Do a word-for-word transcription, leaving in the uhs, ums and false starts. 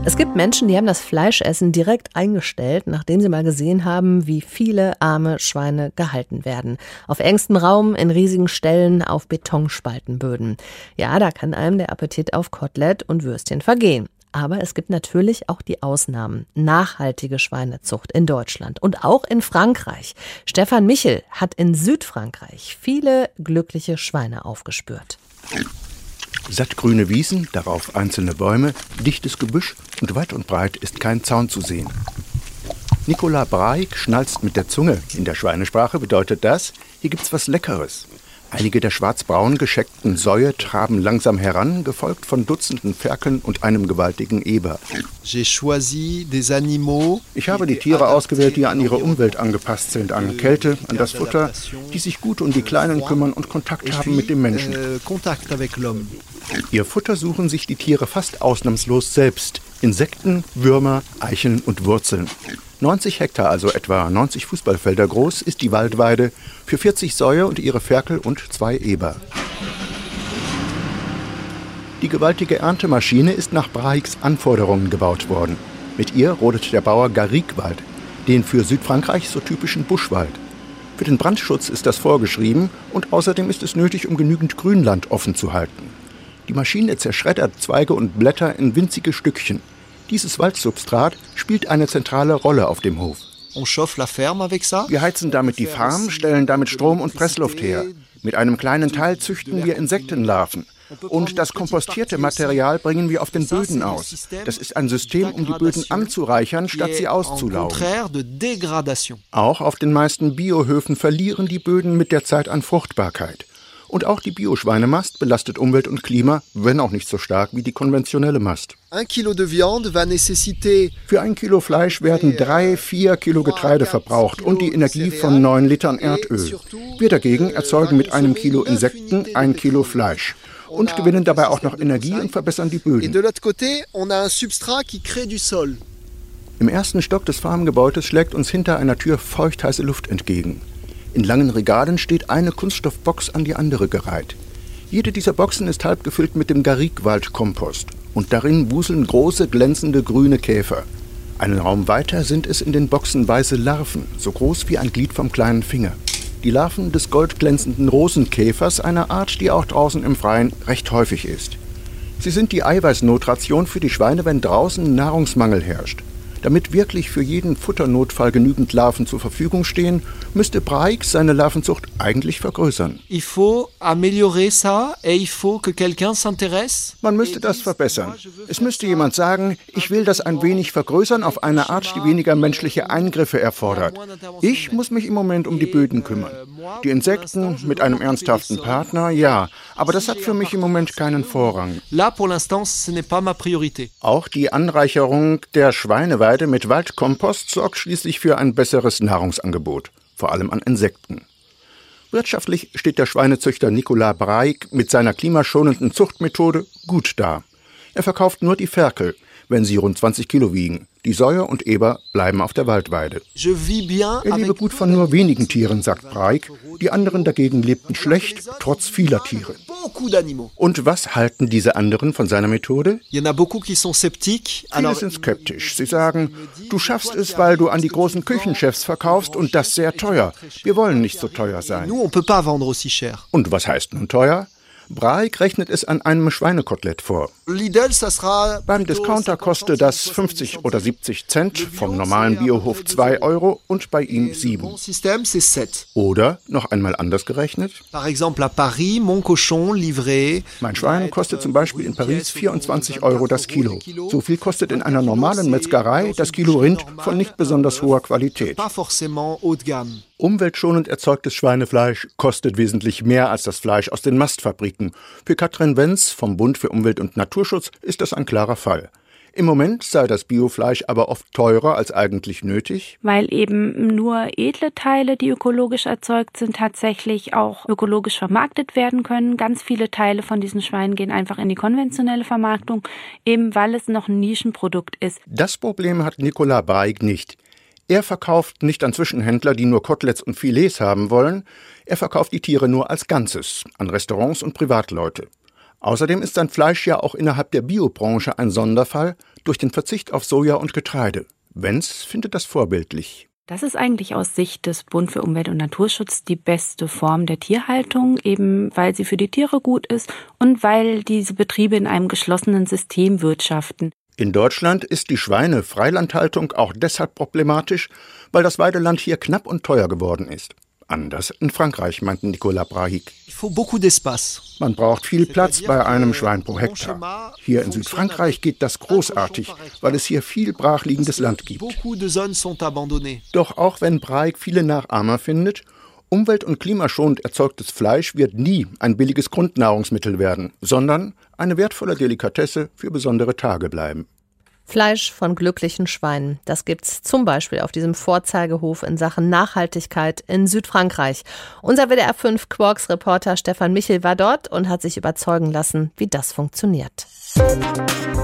Es gibt Menschen, die haben das Fleischessen direkt eingestellt, nachdem sie mal gesehen haben, wie viele arme Schweine gehalten werden. Auf engstem Raum, in riesigen Ställen, auf Betonspaltenböden. Ja, da kann einem der Appetit auf Kotelett und Würstchen vergehen. Aber es gibt natürlich auch die Ausnahmen. Nachhaltige Schweinezucht in Deutschland und auch in Frankreich. Stefan Michel hat in Südfrankreich viele glückliche Schweine aufgespürt. Sattgrüne Wiesen, darauf einzelne Bäume, dichtes Gebüsch und weit und breit ist kein Zaun zu sehen. Nicolas Braik schnalzt mit der Zunge. In der Schweinesprache bedeutet das, hier gibt's was Leckeres. Einige der schwarzbraun gescheckten Säue traben langsam heran, gefolgt von Dutzenden Ferkeln und einem gewaltigen Eber. Ich habe die Tiere ausgewählt, die an ihre Umwelt angepasst sind, an Kälte, an das Futter, die sich gut um die Kleinen kümmern und Kontakt haben mit dem Menschen. Ihr Futter suchen sich die Tiere fast ausnahmslos selbst. Insekten, Würmer, Eicheln und Wurzeln. neunzig Hektar, also etwa neunzig Fußballfelder groß, ist die Waldweide für vierzig Säue und ihre Ferkel und zwei Eber. Die gewaltige Erntemaschine ist nach Braiks Anforderungen gebaut worden. Mit ihr rodet der Bauer Garriguewald, den für Südfrankreich so typischen Buschwald. Für den Brandschutz ist das vorgeschrieben und außerdem ist es nötig, um genügend Grünland offen zu halten. Die Maschine zerschreddert Zweige und Blätter in winzige Stückchen. Dieses Waldsubstrat spielt eine zentrale Rolle auf dem Hof. Wir heizen damit die Farm, stellen damit Strom und Pressluft her. Mit einem kleinen Teil züchten wir Insektenlarven. Und das kompostierte Material bringen wir auf den Böden aus. Das ist ein System, um die Böden anzureichern, statt sie auszulaugen. Auch auf den meisten Biohöfen verlieren die Böden mit der Zeit an Fruchtbarkeit. Und auch die Bioschweinemast belastet Umwelt und Klima, wenn auch nicht so stark wie die konventionelle Mast. Für ein Kilo Fleisch werden drei, vier Kilo Getreide verbraucht und die Energie von neun Litern Erdöl. Wir dagegen erzeugen mit einem Kilo Insekten ein Kilo Fleisch und gewinnen dabei auch noch Energie und verbessern die Böden. Im ersten Stock des Farmgebäudes schlägt uns hinter einer Tür feuchtheiße Luft entgegen. In langen Regalen steht eine Kunststoffbox an die andere gereiht. Jede dieser Boxen ist halb gefüllt mit dem Garriguewald-Kompost. Und darin wuseln große, glänzende grüne Käfer. Einen Raum weiter sind es in den Boxen weiße Larven, so groß wie ein Glied vom kleinen Finger. Die Larven des goldglänzenden Rosenkäfers, einer Art, die auch draußen im Freien recht häufig ist. Sie sind die Eiweißnotration für die Schweine, wenn draußen Nahrungsmangel herrscht. Damit wirklich für jeden Futternotfall genügend Larven zur Verfügung stehen, müsste Braik seine Larvenzucht eigentlich vergrößern. Man müsste das verbessern. Es müsste jemand sagen, ich will das ein wenig vergrößern auf eine Art, die weniger menschliche Eingriffe erfordert. Ich muss mich im Moment um die Böden kümmern. Die Insekten mit einem ernsthaften Partner, ja, aber das hat für mich im Moment keinen Vorrang. Auch die Anreicherung der Schweineweide mit Waldkompost sorgt schließlich für ein besseres Nahrungsangebot, vor allem an Insekten. Wirtschaftlich steht der Schweinezüchter Nicolas Braik mit seiner klimaschonenden Zuchtmethode gut da. Er verkauft nur die Ferkel, wenn sie rund zwanzig Kilo wiegen. Die Säue und Eber bleiben auf der Waldweide. Ich lebe gut von nur wenigen Tieren, sagt Braik. Die anderen dagegen lebten schlecht, trotz vieler Tiere. Und was halten diese anderen von seiner Methode? Viele sind skeptisch. Sie sagen, du schaffst es, weil du an die großen Küchenchefs verkaufst und das sehr teuer. Wir wollen nicht so teuer sein. Und was heißt nun teuer? Braik rechnet es an einem Schweinekotelett vor. Beim Discounter kostet das fünfzig oder siebzig Cent, vom normalen Biohof zwei Euro und bei ihm sieben. Oder, noch einmal anders gerechnet, mein Schwein kostet zum Beispiel in Paris vierundzwanzig Euro das Kilo. So viel kostet in einer normalen Metzgerei das Kilo Rind von nicht besonders hoher Qualität. Umweltschonend erzeugtes Schweinefleisch kostet wesentlich mehr als das Fleisch aus den Mastfabriken. Für Katrin Wenz vom Bund für Umwelt und Naturschutz ist das ein klarer Fall. Im Moment sei das Biofleisch aber oft teurer als eigentlich nötig. Weil eben nur edle Teile, die ökologisch erzeugt sind, tatsächlich auch ökologisch vermarktet werden können. Ganz viele Teile von diesen Schweinen gehen einfach in die konventionelle Vermarktung, eben weil es noch ein Nischenprodukt ist. Das Problem hat Nicolas Braik nicht. Er verkauft nicht an Zwischenhändler, die nur Koteletts und Filets haben wollen. Er verkauft die Tiere nur als Ganzes an Restaurants und Privatleute. Außerdem ist sein Fleisch ja auch innerhalb der Biobranche ein Sonderfall durch den Verzicht auf Soja und Getreide. Wenz findet das vorbildlich. Das ist eigentlich aus Sicht des Bund für Umwelt und Naturschutz die beste Form der Tierhaltung, eben weil sie für die Tiere gut ist und weil diese Betriebe in einem geschlossenen System wirtschaften. In Deutschland ist die Schweine-Freilandhaltung auch deshalb problematisch, weil das Weideland hier knapp und teuer geworden ist. Anders in Frankreich, meint Nicolas Brahik. Man braucht viel Platz bei einem Schwein pro Hektar. Hier in Südfrankreich geht das großartig, weil es hier viel brachliegendes Land gibt. Doch auch wenn Brahik viele Nachahmer findet, umwelt- und klimaschonend erzeugtes Fleisch wird nie ein billiges Grundnahrungsmittel werden, sondern eine wertvolle Delikatesse für besondere Tage bleiben. Fleisch von glücklichen Schweinen, das gibt's zum Beispiel auf diesem Vorzeigehof in Sachen Nachhaltigkeit in Südfrankreich. Unser W D R fünf Quarks-Reporter Stefan Michel war dort und hat sich überzeugen lassen, wie das funktioniert.